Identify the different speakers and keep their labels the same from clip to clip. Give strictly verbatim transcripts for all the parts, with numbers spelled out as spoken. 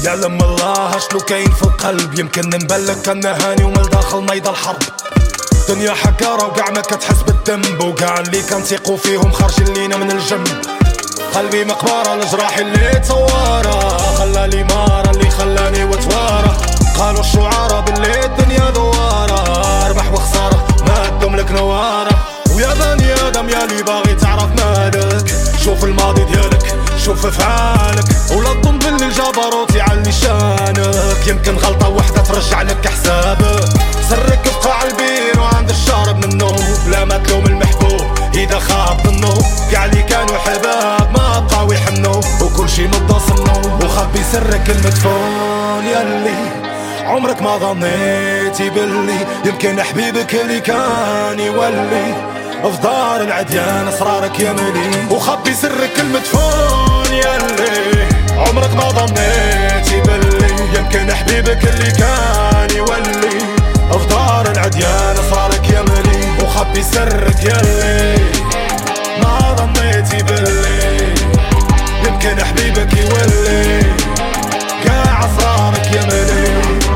Speaker 1: يعلم الله شنو كاين في القلب. يمكن نبلك كان هاني ومالداخل نايض الحرب. دنيا حكارة وقاع ما كتحس بالذنب، وقاع اللي كنثيقو فيهم خارجين لينا من الجنب. قلبي مقبارة الجراح اللي تصوارة، خلى لي مارة اللي خلاني وتوارة. قالوا الشعارة باللي الدنيا دوارة، ربح وخسارة ما تدوملك نوارة. ويا بني ادم يا اللي باغي تعرف مالك، شوف الماضي ديالك شوف افعالك، ولا تظن باللي الجبروت يعلي شانك. يمكن غلطة وحدة ترجع لك حسابك. سرك في قاع البير وعند الشارب منه، بلا ما تلوم المحبوب اذا خاب ظنه. كاع اللي كانوا حباب ما بقاو يحنوا، وكل شي مضى صنو. وخبي سرك المدفون ياللي عمرك ما ظنيتي باللي يمكن حبيبك اللي كان يولي في دار العديان اسرارك يملي. وخبي سرك المدفون ياللي عمرك ما ظنيتي باللي يمكن حبيبك اللي كان يولي في دار العديان اسرارك يملي. وخبي سرك ياللي ما ظنيتي باللي يمكن حبيبك يولي كاع اسرارك يملي.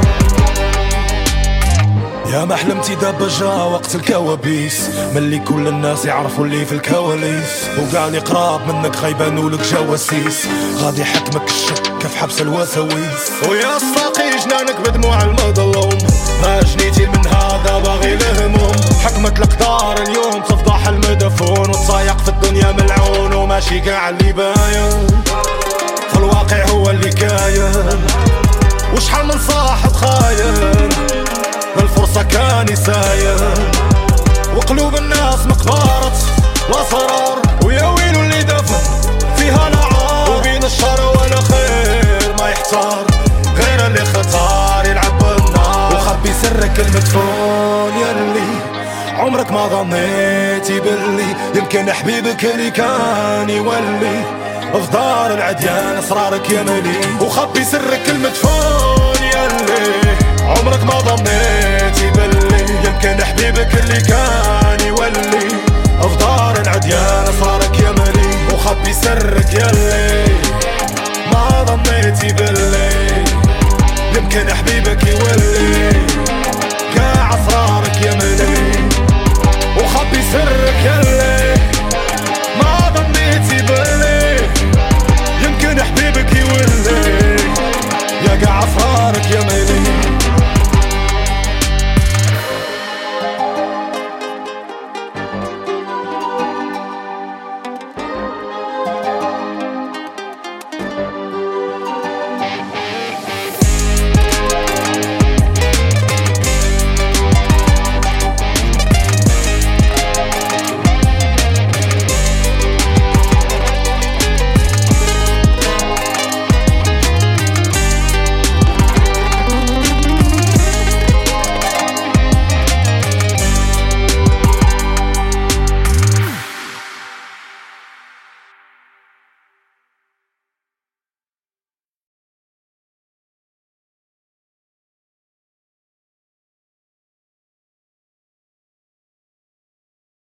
Speaker 1: يا ما حلمتي دابا جا وقت الكوابيس، ملي كل الناس يعرفوا اللي في الكواليس، وقاع اللي قراب منك غيبانوا لك جواسيس. غادي حكمك الشك في حبس الوساويس. ويا الساقي جنانك بدموع المظلوم، ما جنيتي من هذا باغي الهموم. حكمت القدار اليوم تفضح المدفون، وتصايق في الدنيا ملعون وماشي قاع اللي باين، في الواقع هو اللي كاين. وشحال من صاحب خاين الفرصة كان يساين، وقلوب الناس مقبارة الأسرار. ويا ويلو اللي دفن فيها نعار، وبين الشر والخير ما يحتار غير اللي خطار يلعب بالنار. وخبي سرك المدفون ياللي عمرك ما ظنيتي باللي يمكن حبيبك اللي كان يولي في دار العديان اسرارك يملي. وخبي سرك المدفون ياللي عمرك ما ظنيتي باللي يمكن حبيبك اللي كان